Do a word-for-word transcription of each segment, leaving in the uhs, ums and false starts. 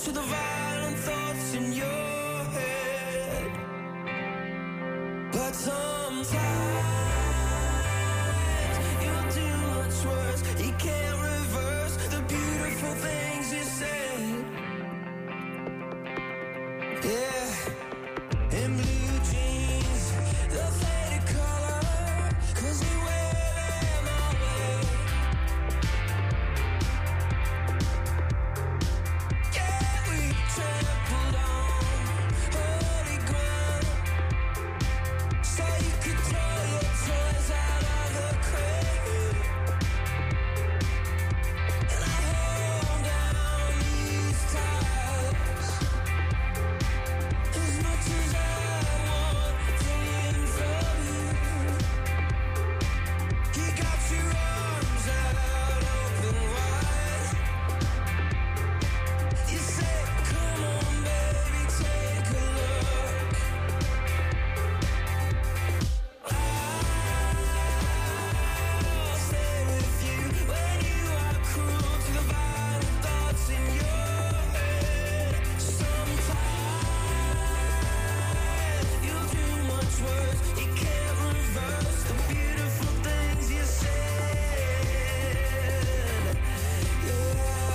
to the violent thoughts in your head. But sometimes you'll do much worse. You can't reverse the beautiful things you said. Yeah, in blue jeans, the faded color, 'cause we wear them all day. Yeah, we trampled on holy ground, so you could throw your toys out of the crate. And I hold down these ties as much as I want to learn from you. You got your arms out open wide. You say, come on, baby, take a look. I'll stay with you when you are cruel to the violent thoughts in your head. Sometimes you'll do much worse. You can't reverse the beautiful things you said. Yeah.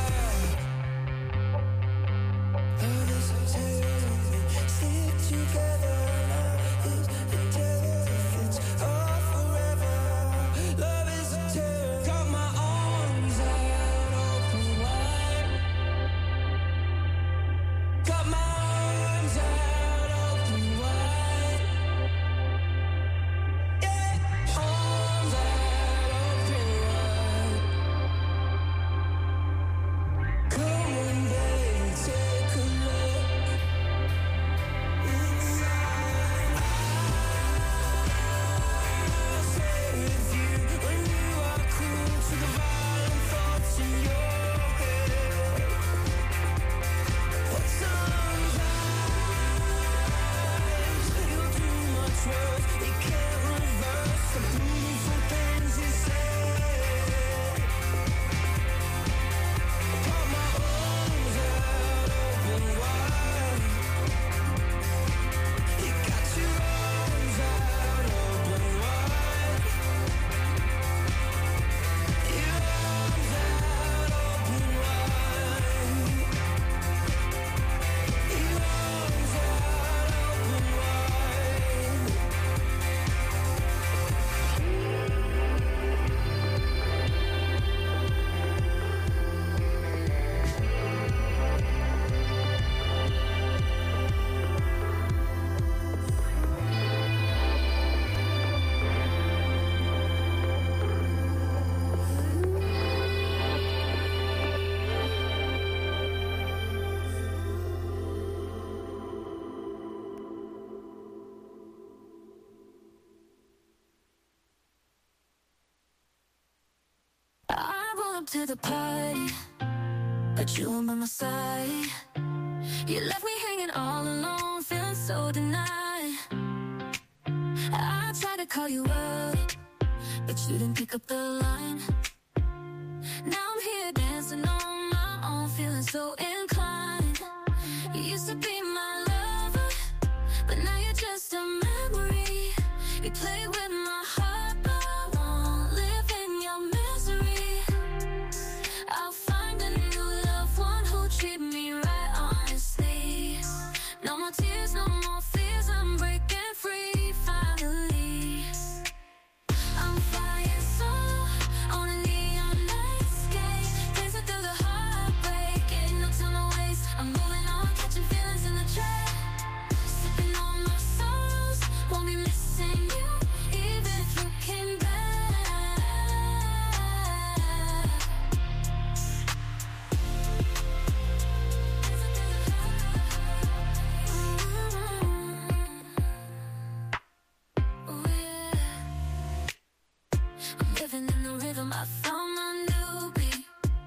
Love is a terrible, stick together. Love is a terrible, it's all forever. Love is a terror. Got my arms out open wide. Got my arms out open wide. Yeah, arms out open wide. Come on, baby, take a look inside. I'll stay with you when you are cruel to the violent thoughts in your head. But sometimes you'll do much worse. You can't reverse the beautiful things you said. Put my arms out open wide. You got your arms out open wide. Your arms out open wide. Your arms out open wide. I roll up to the party, but you weren't by my side. You left me hanging all alone, feeling so denied. I tried to call you up, but you didn't pick up the line. Now I'm here dancing on my own, feeling so inclined. You used to be my lover, but now you're just a memory. You play with my heart, but I won't live in your misery. I'll find a new loved one who'll treat me right, honestly. No more tears, no more fears, I'm breaking free finally. I'm flying solo on a neon nightscape, dancing through the heartbreak, ain't no time to waste. I'm moving on, catching feelings in the trap, sipping on my sorrows, won't be missing you, even if you came back. Oh yeah, I'm living in the rhythm, I found my new beat.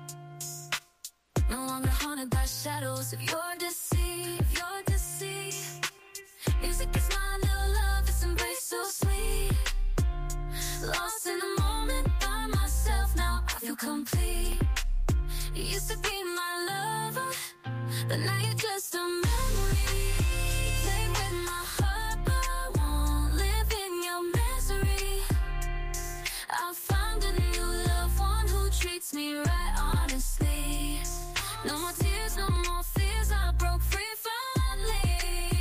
No longer haunted by shadows of your deceit, of your deceit. Music is my new love, it's embrace so sweet. Lost in the moment by myself, now I feel complete. You used to be my lover, but now you're just a memory. Play with my heart, but I won't live in your misery. I found a new loved one who treats me right, honestly. No more tears, no more fears, I broke free finally.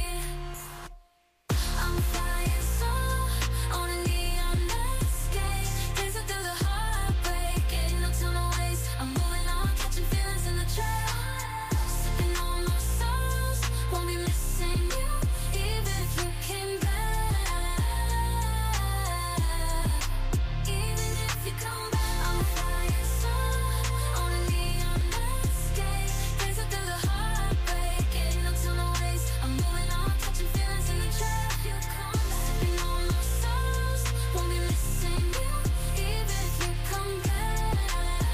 I'm flying solo on a neon landscape, dancing through the heartbreak, ain't no time to waste. I'm moving on, catching feelings in the trail, sipping on my sorrows, won't be missing you, even if you came back. Even if you come back, I'm flying solo on a neon landscape, dancing through the heartbreak, ain't no time to waste. I'm moving on, catching feelings in the trail, sipping on my sorrows, won't be missing you, even if you come back.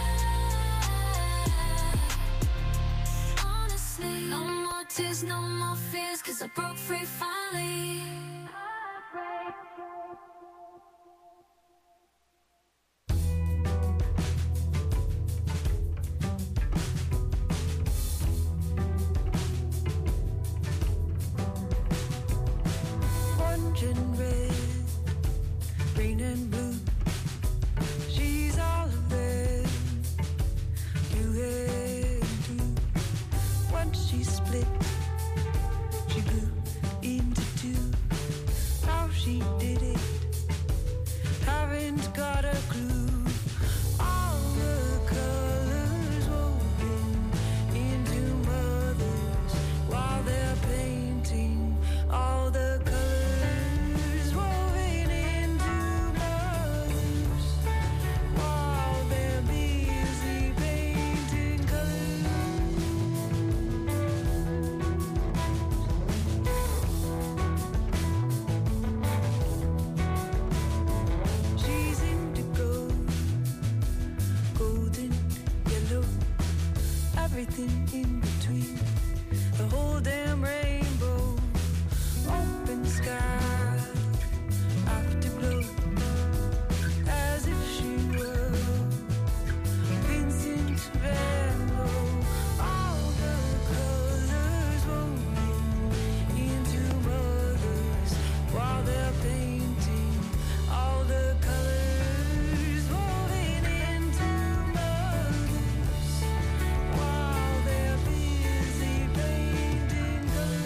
Honestly, no more tears, no more fears, 'cause I broke free finally. Orange and red, green and blue. She's all of red, you and blue. Once she split, she grew into two. How she did it, haven't got a clue. All the colors woven into mothers while they're painting. All the colors woven into mothers while they're busy painting colors. She's indigo, golden, yellow, everything in between. The whole damn rainbow, open sky, afterglow, as if she were Vincent Van Gogh. All the colors woven into mothers while they're painting. All the colors woven into mothers while they're busy painting colors.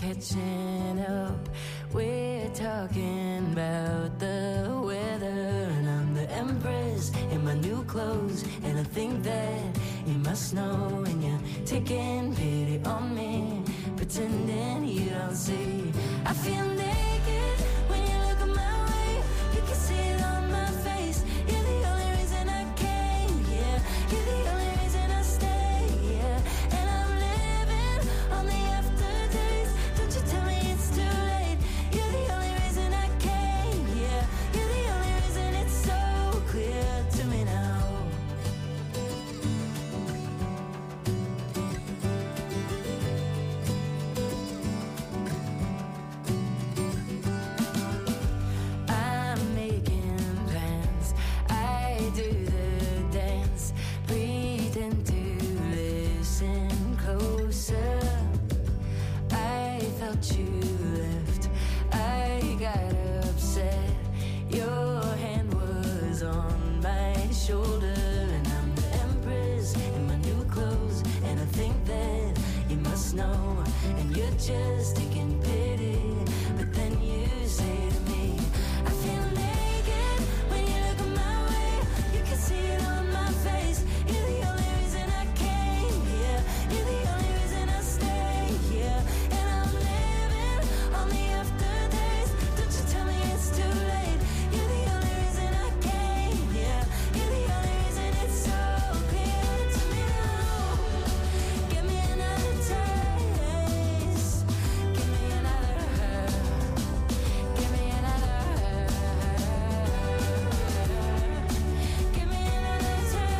catching up. We're talking about the weather, and I'm the empress in my new clothes. And I think that you must know, and you're taking pity on me, pretending you don't see. I feel naked when you look at my way. You can see it on my face. You're the only reason I came, yeah. You're the only reason I stay, yeah. And I'm living on the afterdays. Don't you tell me it's too late. You're the only reason I came, yeah. You're the only reason it's so clear to me now. I'm making plans. I do the dance, pretend to listen closer. I thought you left. I got upset. Your hand was on my shoulder, and I'm the empress in my new clothes. And I think that you must know, and you're just taking pity. But then you say to me, I feel naked when you look at my way. You can see it on my face. You're the only reason I came, yeah. You're the only reason I stay, yeah. And I'm living on the afterdays. Don't you tell me it's too late. You're the only reason I came, yeah. You're the only reason it's so clear to me now. Give me another taste. Give me another hurt. Give me another hurt. Give me another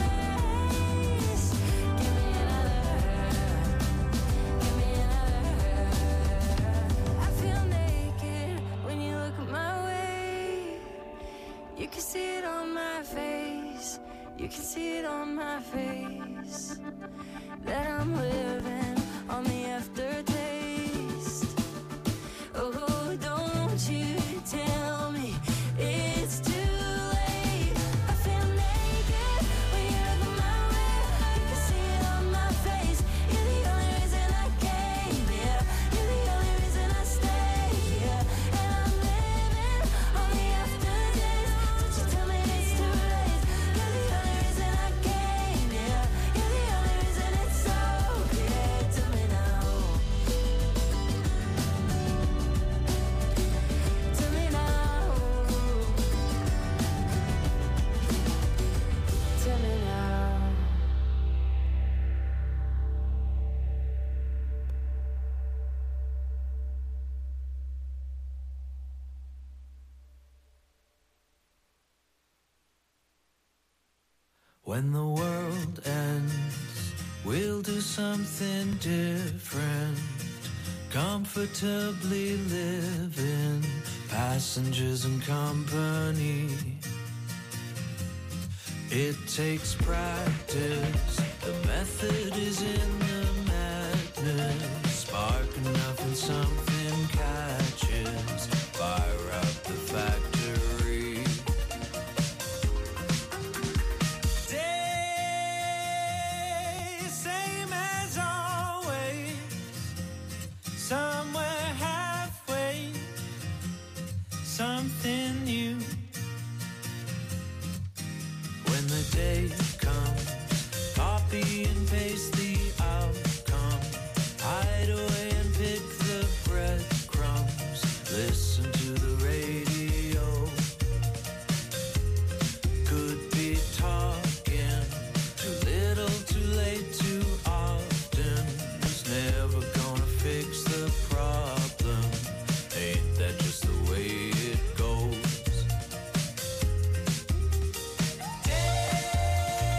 taste. Give me another hurt. Give me another hurt. I feel naked when you look at my way. You can see it on my face. You can see it on my face. That I'm living on the aftertaste. Oh, don't you tell me it's too late. I feel naked when you look at my way. You can see it on my face. You're the only reason I came, yeah. You're the only reason I stay, yeah. And I'm living on the afterdays. Don't you tell me it's too late. You're the only reason I came, yeah. You're the only reason it's so clear to me now. To me now. To me now. When the world ends, we'll do something different. Comfortably living, passengers and company. It takes practice, the method is in the madness. Spark enough and something catches, fire up the factory. Day, same as always, somewhere halfway, something new. When the day comes, copy and paste the outcome, hide away and pick the breadcrumbs, listen to the radio. Could be talking, too little, too late, too often. Who's never gonna fix the problem? Ain't that just the way it goes? Day,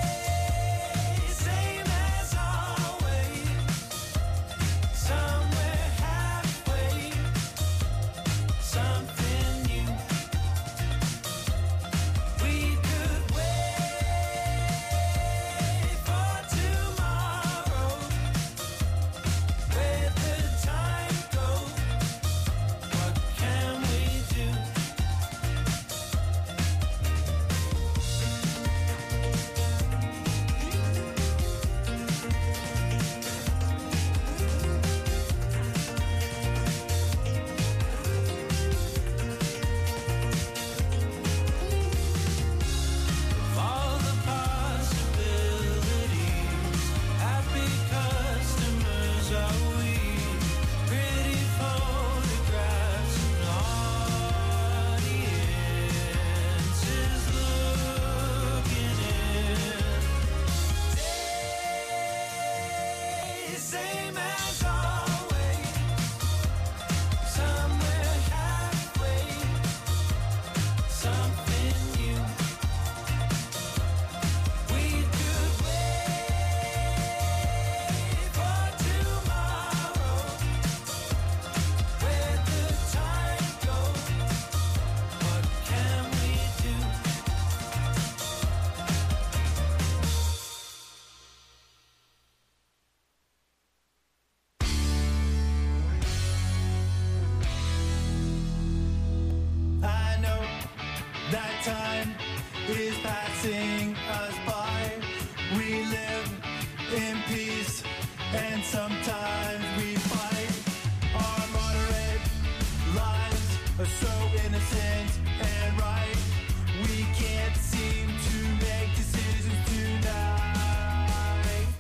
time is passing us by. We live in peace and sometimes we fight. Our moderate lives are so innocent and right. We can't seem to make decisions tonight.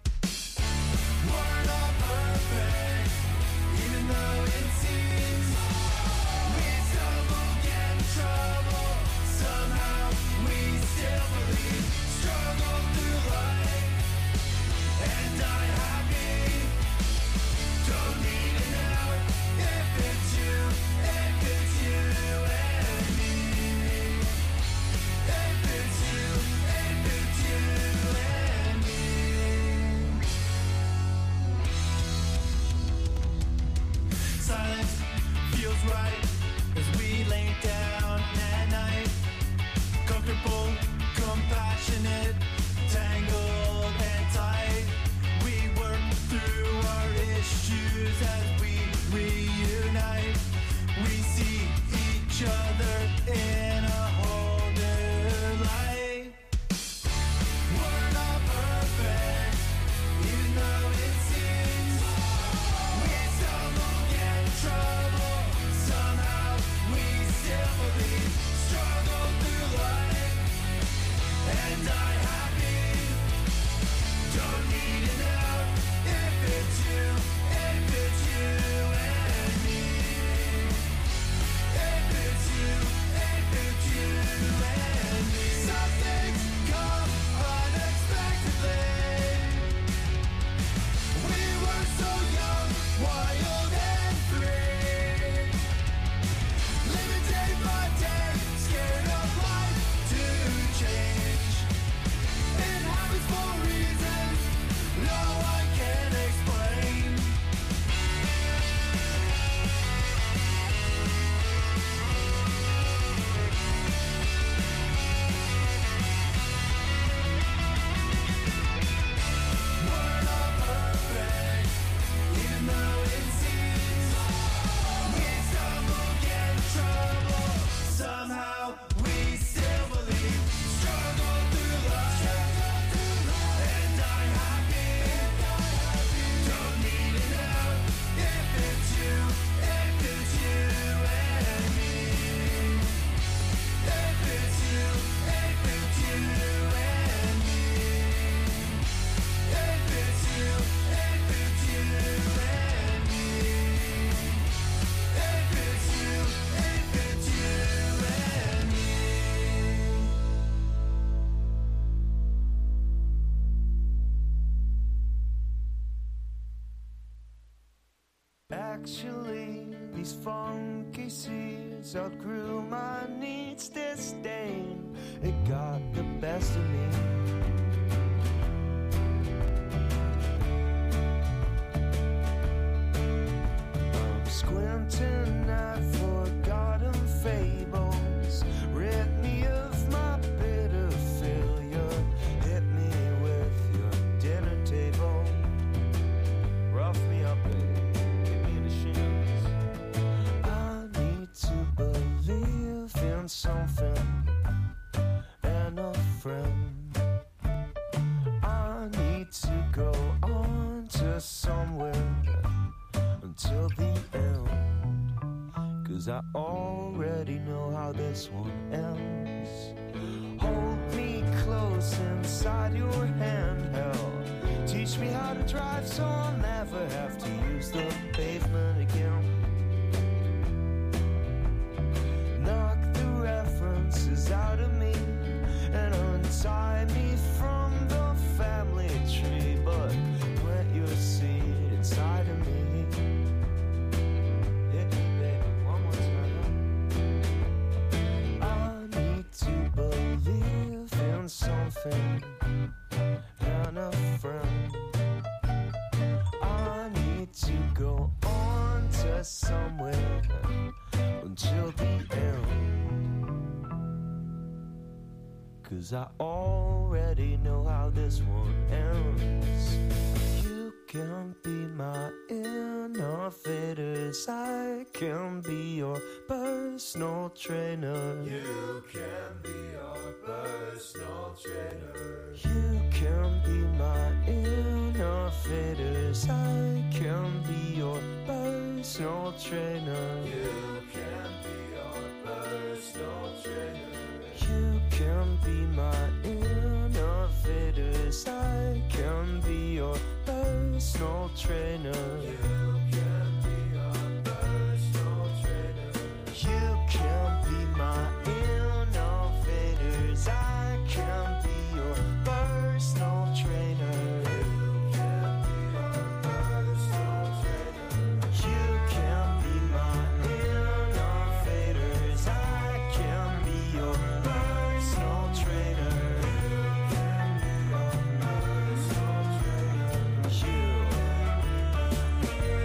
We're not perfect, even though it seems we stumble, get in trouble. Somehow we still believe, struggle through life and die happy. Don't need an out if it's you, if it's you and me. If it's you, if it's you and me. Silence feels right as we lay down at night. Comfortable, compassionate, tangled and tight. We work through our issues as we reunite. We see each other in a whole new light. We're not perfect, even though it seems we stumble, get in trouble. Somehow we still believe, struggle through life and die happy. Don't need an out if it's you, if it's you and me. If it's you, if it's you and me. Some things come unexpectedly. We were so young, wild and free. Living day by day, scared of life to change. It happens for reasons no one can explain. We're not perfect, even though it seems we stumble, get in trouble. Somehow we still believe, struggle through life and die happy. Don't need an out if it's you, if it's you and me. If it's you, if it's you and me. If it's you, if it's you and me. If it's you, if it's you and me. Actually, these funky seeds outgrew my needs. Disdain, it got the best of me. I'm squinting at forgotten fables. Rid me of my bitter failure. Hit me with your dinner table. Rough me up, baby. Give me the shins. I need to believe in something and a friend. I need to go on to somewhere until the end. Cause I already know how this one ends. Hold me close inside your handheld. Teach me how to drive so I'll never have to use the pavement again. Knock the references out of me and untie me from the family tree. But plant your seed inside of me. Hit me, baby, one more time. I need to believe in something and a friend. I need to go on to somewhere until the end. Cause I already know how this one ends. You can be my innovators. I can be your personal trainer. You can be your personal trainer. You can be my innovators. I can be your personal trainer. You can be your personal trainer. You can be my innovators. I can be your personal trainer. You can be your personal trainer. You can be my innovators. I can be your personal trainer. You can be your personal trainer. You can be my innovators. I can be your personal trainer. You can be your personal trainer. You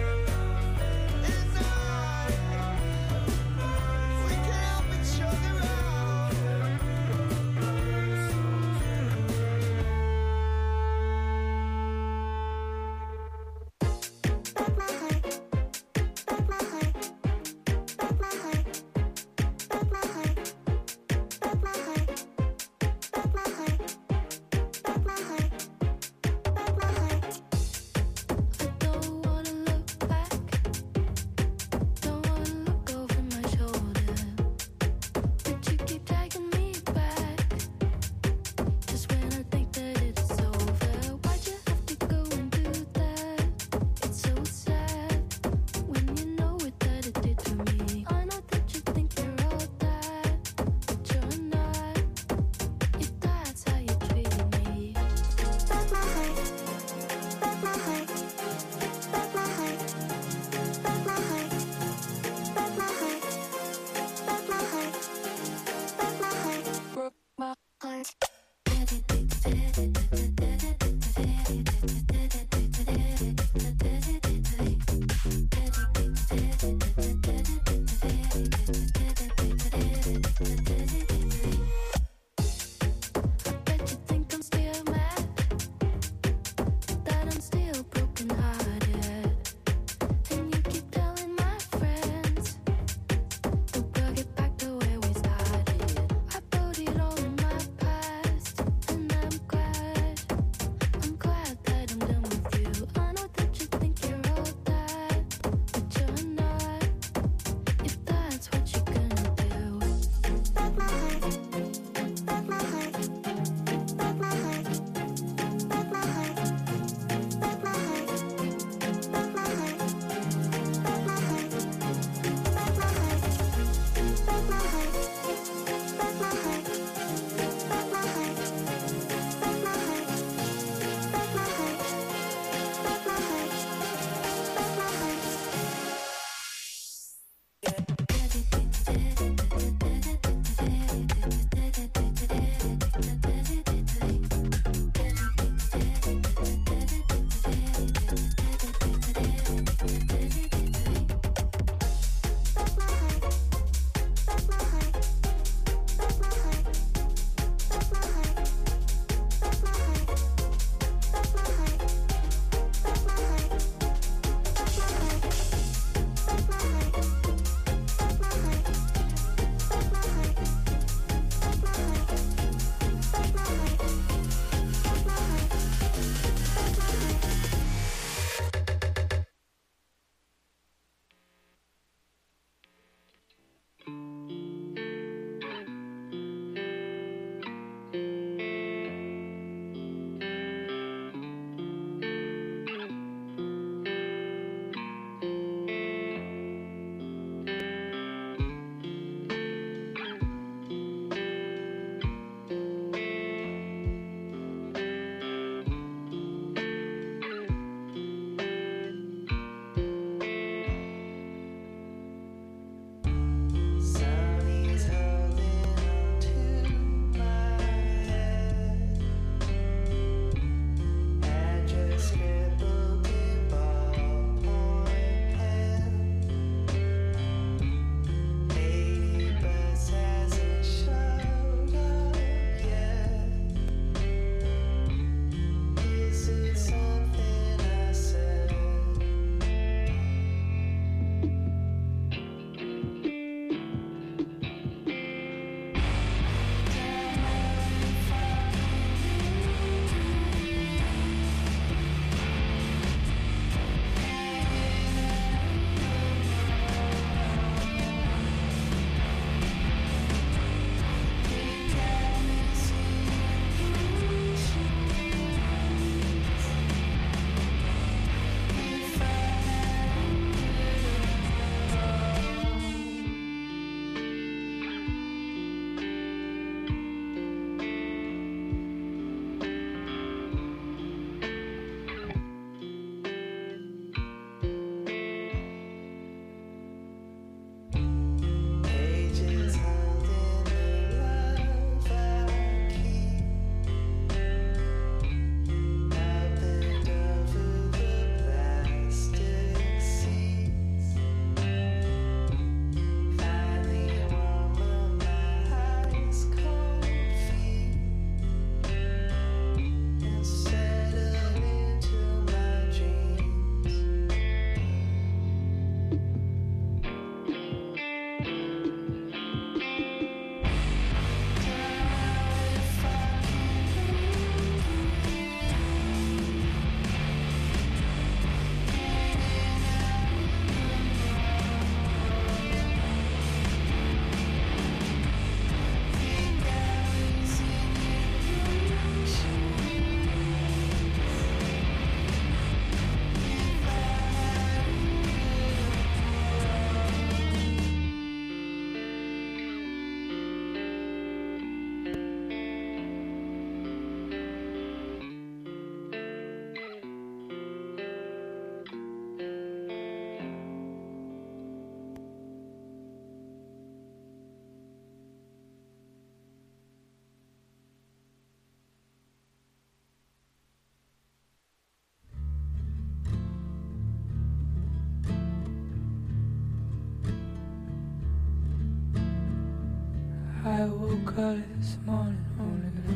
I woke up this morning only to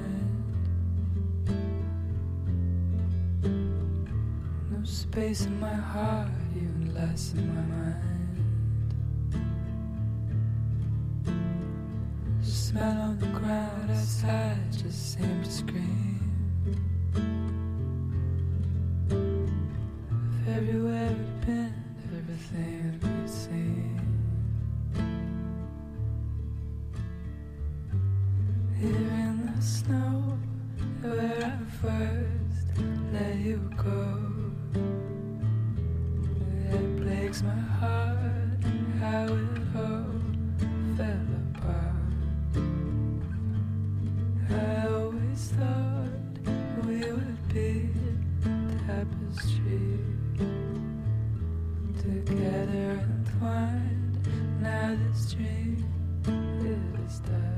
find no space in my heart, even less in my mind. The smell on the ground outside just seemed to scream of everywhere we'd been, everything that we'd seen. Here in the snow, where I first let you go, it breaks my heart how it all fell apart. I always thought we would be tapestry, together entwined. Now this dream is dead.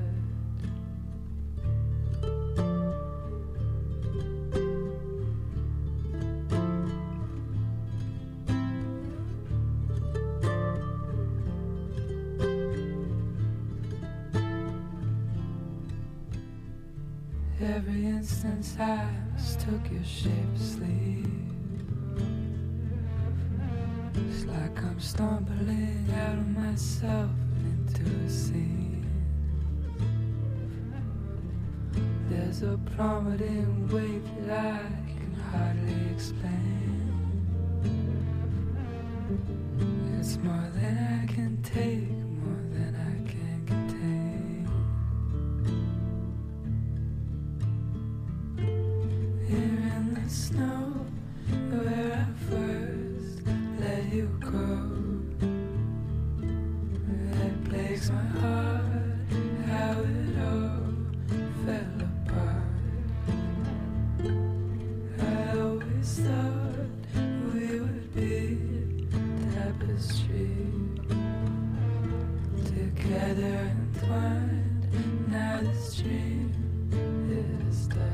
Every instance I mistook your shape asleep. It's like I'm stumbling out of myself and into a scene. There's a plummeting wave that I can hardly explain. It's more than I can take, more than I can contain. Here in the snow, where I first let you go, it breaks my heart how it all fell apart. I always thought we would be tapestry, together entwined. Now this dream is dead.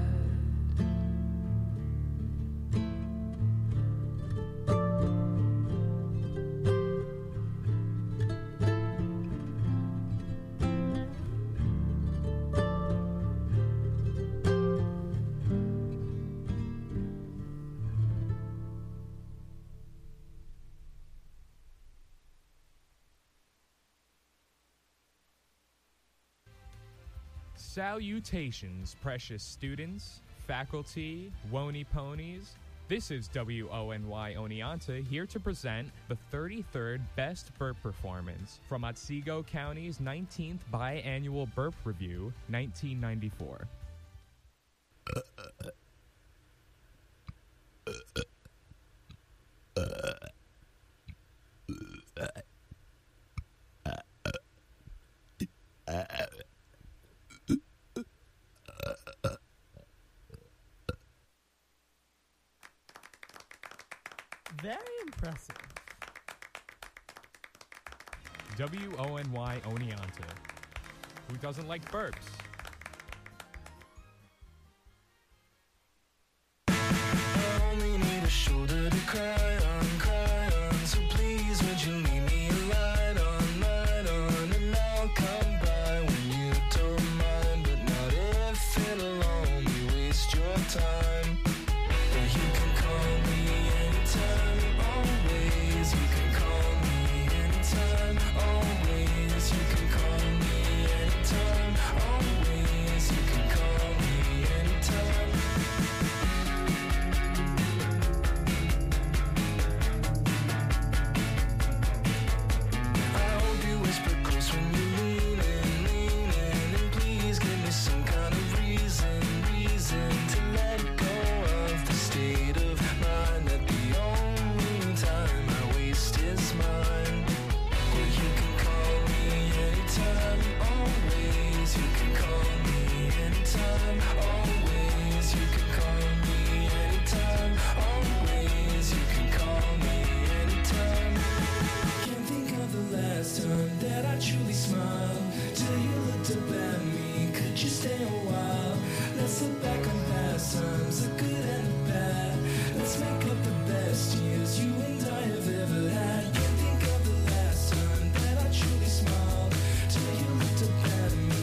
Salutations, precious students, faculty, Wony Ponies. This is W O N Y Oneonta here to present the thirty-third Best Burp Performance from Otsego County's nineteenth Biannual Burp Review, nineteen ninety-four. Very impressive. W O N Y Oneonta. Who doesn't like burps? I only need a shoulder to cry on, cry on. So please, would you leave me a light on, light on? And I'll come by when you don't mind, but not if it'll only waste your time. But you can call me anytime, always. You can call me anytime, always. You can call me anytime, always. You can call me anytime. I hope you whisper close when you lean in, lean in. And please give me some kind of reason, reason to let go of the state of mind that the only time I waste is mine. Well, you can call me anytime, always. You can call me anytime, always. You can call me anytime, always. You can call me anytime. Can't think of the last time that I truly smiled till you looked up at me. Could you stay a while? Let's look back on past times, the good and the bad. Let's make up the best years you and I have ever had. Can't think of the last time that I truly smiled till you looked up at me.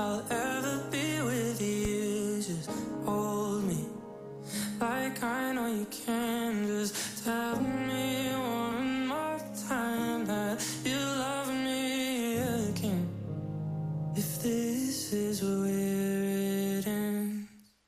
I'll ever be with you. Just hold me like I know you can. Just tell me one more time that you love me again. If this is where it ends.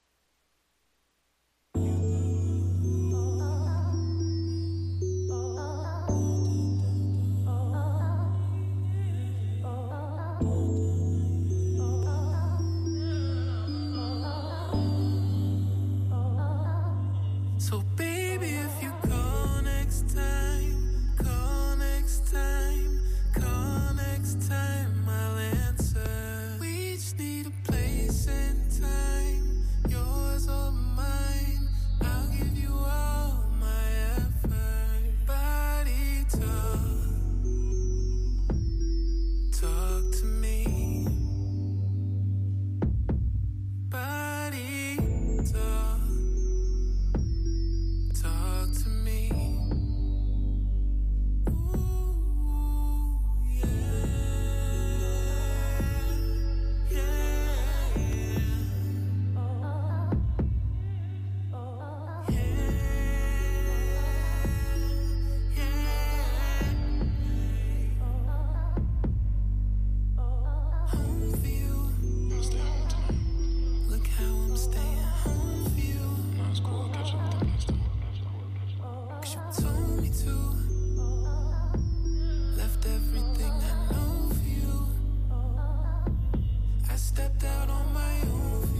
So baby, if you call next time, call next time, call next time, I'll answer. We just need a place and time, yours or mine. I'll give you all my effort. Body talk, talk to me. Body talk. Talk to me. Ooh, yeah, yeah, yeah, yeah. Home for you. I'm gonna stay home tonight. Look how I'm staying home for you. No, it's cool. I'll catch up with them next time. Cause you told me to. Left everything I know for you. I stepped out on my own for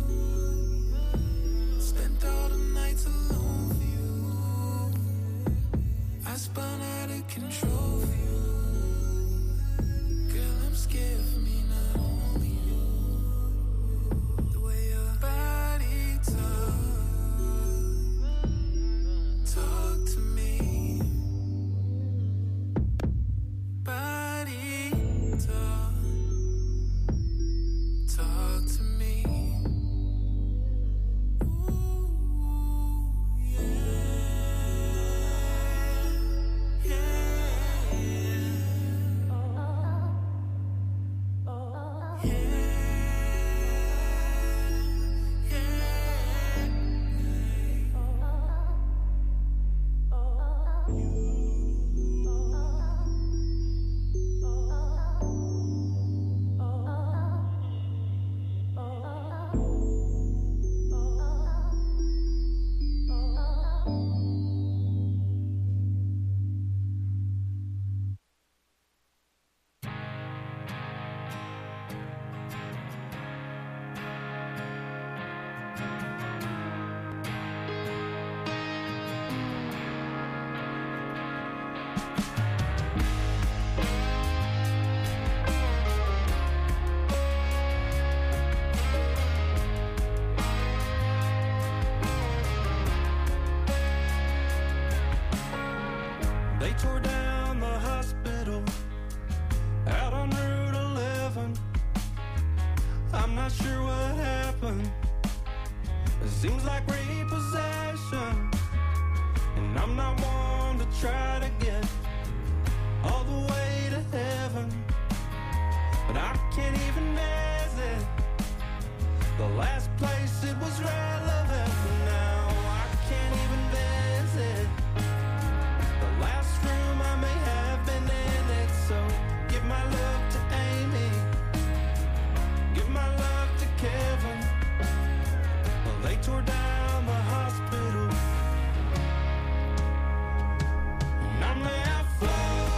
you. Spent all the nights alone for you. I spun out of control for you. Girl, I'm scared for me, not only you. The way your body talks. Talk to me. Body talk. Talk to me. Ooh, yeah. Yeah, yeah. They tore down the hospital out on Route eleven. I'm not sure what happened. It seems like repossession, and I'm not one to try to get all the way to heaven, but I can't even visit the last place it was relevant. Now I can't even visit the last room I may have been in it. So give my love to Amy, give my love to Kevin. Well, they tore down the hospital, and I'm left floating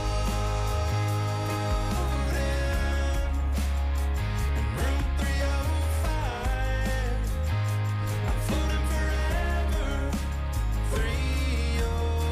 in room three oh five. I'm floating forever, three oh five.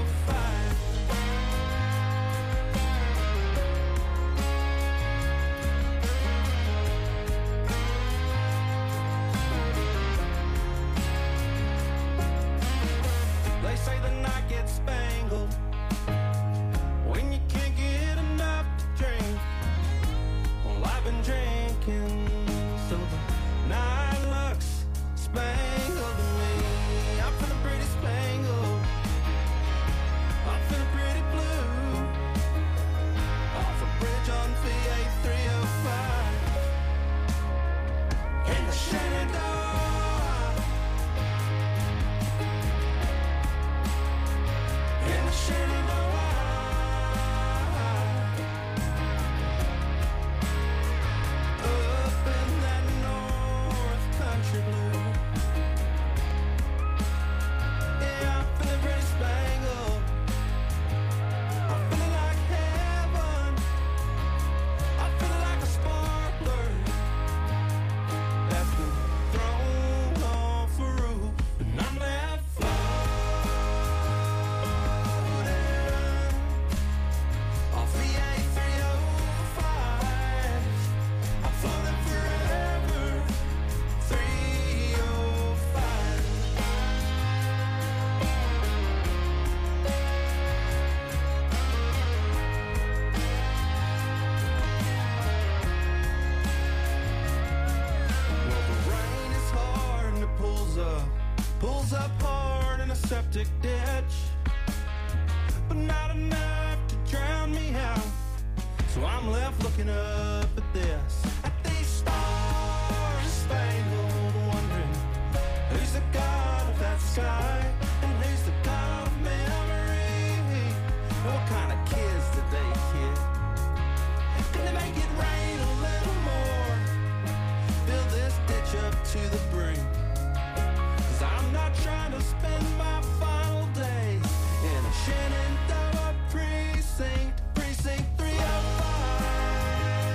fills up hard in a septic ditch, but not enough to drown me out. So I'm left looking up at this, at these stars spangled, wondering who's the god of that sky and who's the god of memory. What kind of kids did they kid? Can they make it rain a little more? Fill this ditch up to the brink, 'cause I'm not trying to spend my final days in a Shenandoah precinct, precinct three oh five.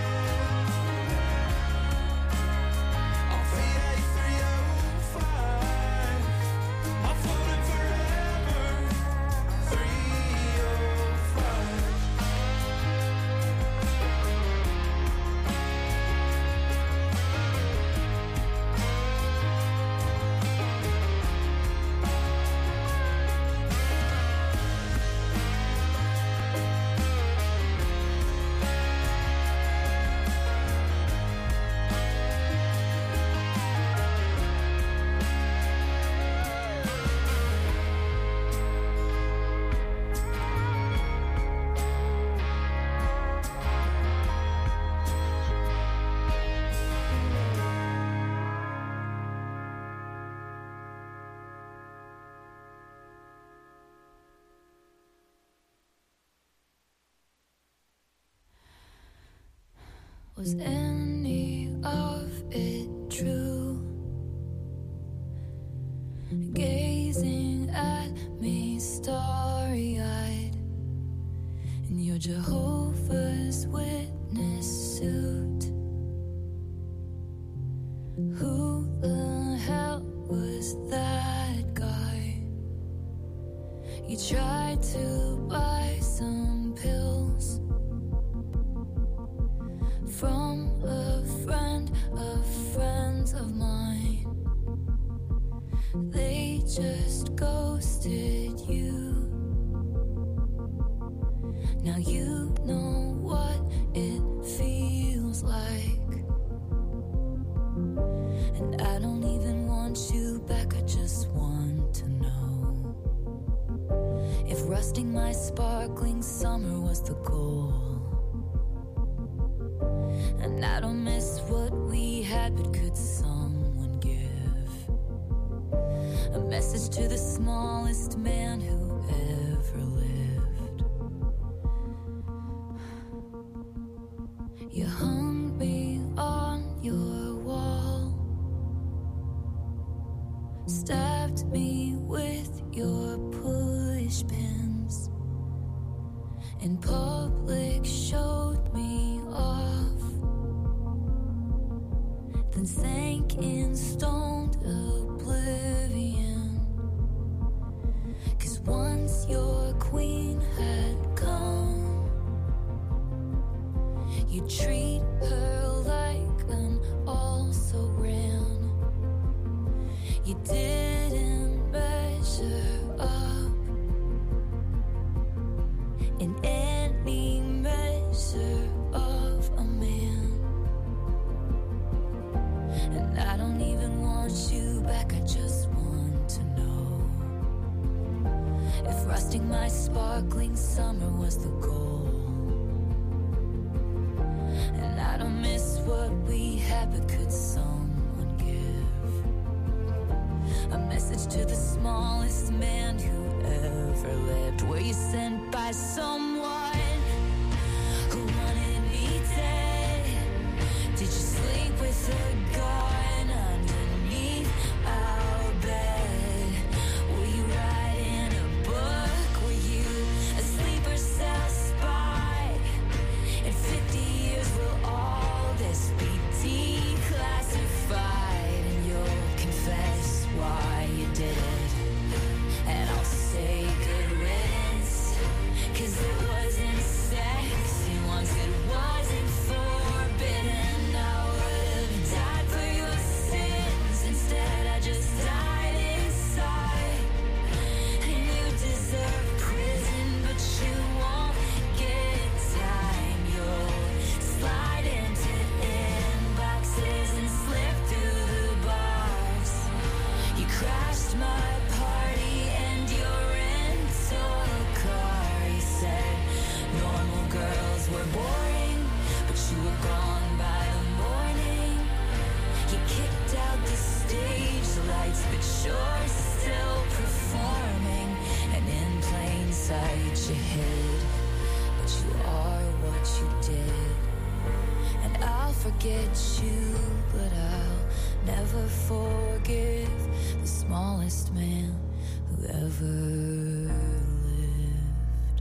On V A three oh five, I'm floating forever, three oh five. Was any of it true? Gazing at me starry-eyed in your Jehovah's Witness suit. Who the hell was that guy? You tried to buy some pills from a friend of friends of mine. They just ghosted you. Now you know what it feels like, and I don't even want you back. I just want to know if rusting my sparkling summer was the goal. And I don't miss what we had, but could someone give a message to the smallest man who ever lived? You hung me on your wall, stabbed me with your push pins, in public showed me off, then sank in stoned oblivion. 'Cause once your queen had come, you treat her like an also-ran. You didn't measure up in any measure of a man. And I don't even want you back, I just want to know if rusting my sparkling summer was the goal. And I don't miss what we had, but could someone give a message to the smallest man who ever lived? Were you sent by someone who wanted me dead? Did you sleep with a gun underneath our bed? Were you writing a book? Were you a sleeper cell spy? In fifty years will all this be declassified, and you'll confess why you did it, and I'll say good riddance, 'cause it was lights, but you're still performing. And in plain sight you hid, but you are what you did. And I'll forget you, but I'll never forgive the smallest man who ever lived.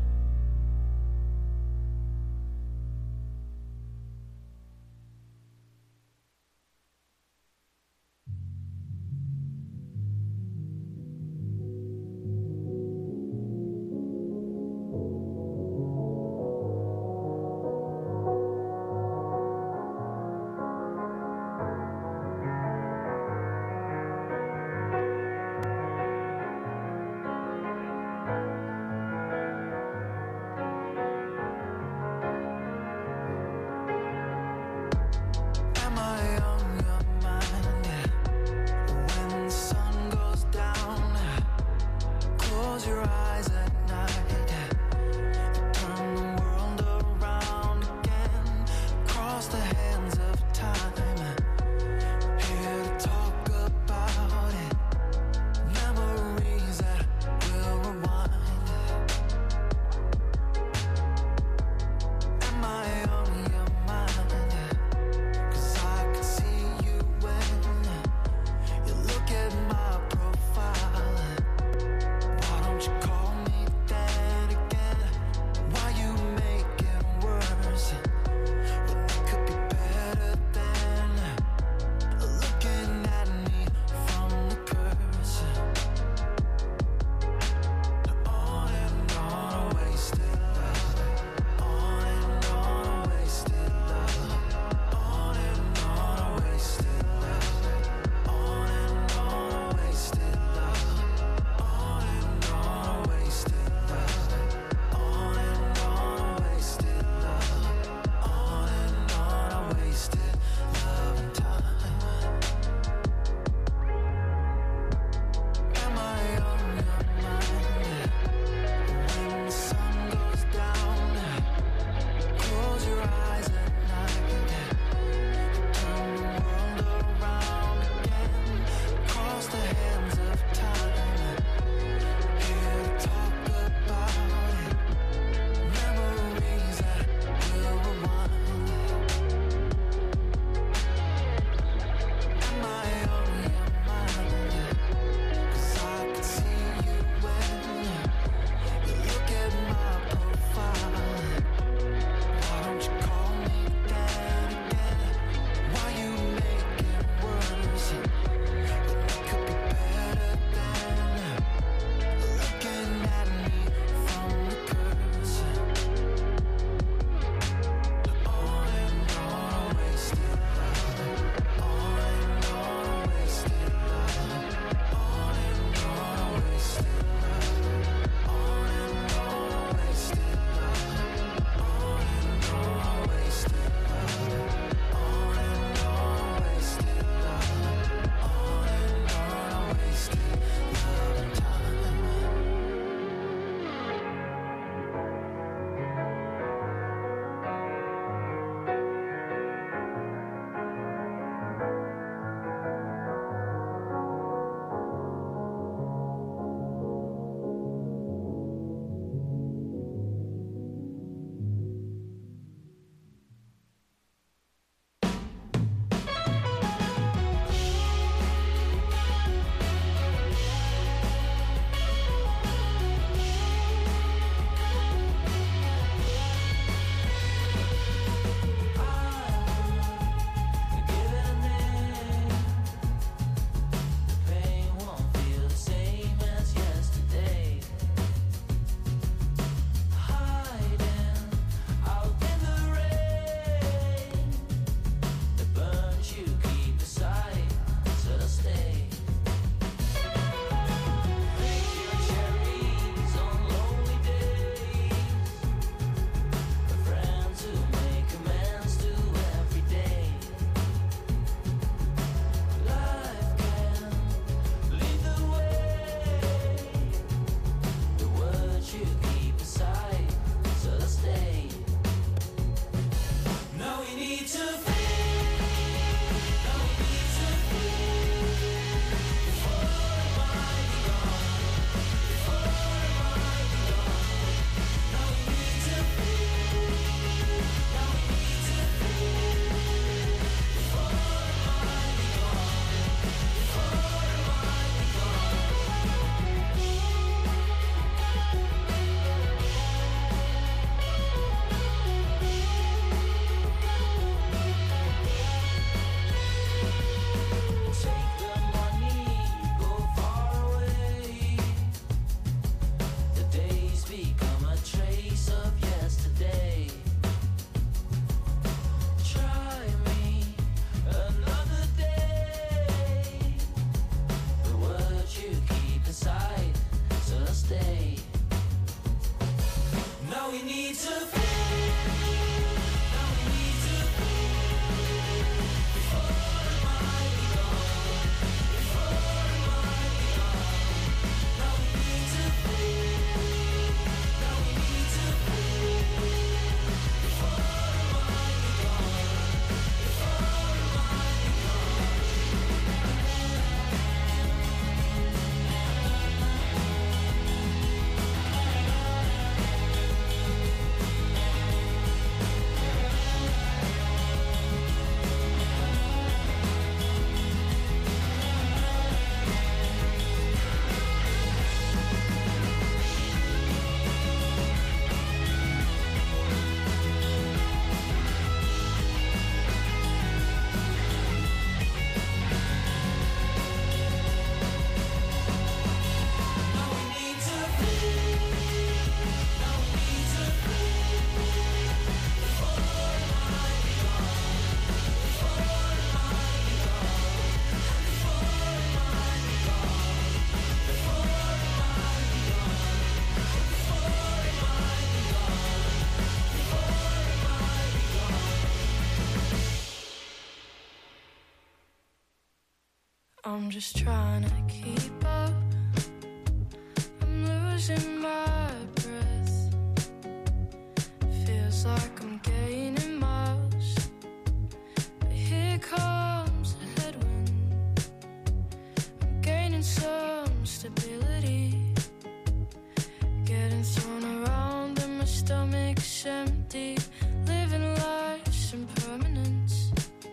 I'm just trying to keep up. I'm losing my breath. Feels like I'm gaining miles. But here comes a headwind. I'm gaining some stability. Getting thrown around and my stomach's empty. Living life's impermanence.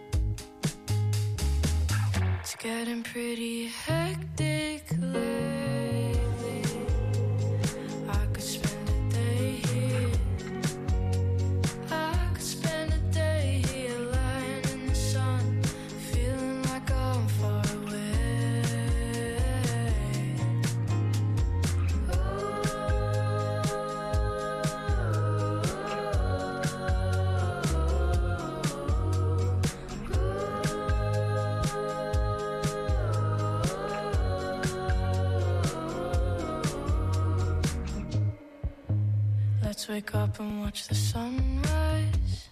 It's getting pretty hectic lately. I could spend a day here. I could spend a day here lying in the sun, feeling like I'm far away. Let's wake up and watch the sunrise.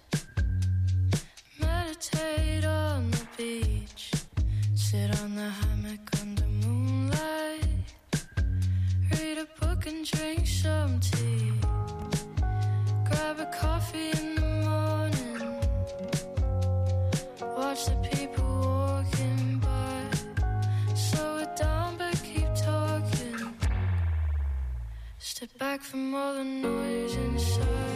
Meditate on the beach. Sit on the hammock under moonlight. Read a book and drink some tea. Grab a coffee in the morning. Watch the people walking by. Slow it down but keep talking. Step back from all the noise inside.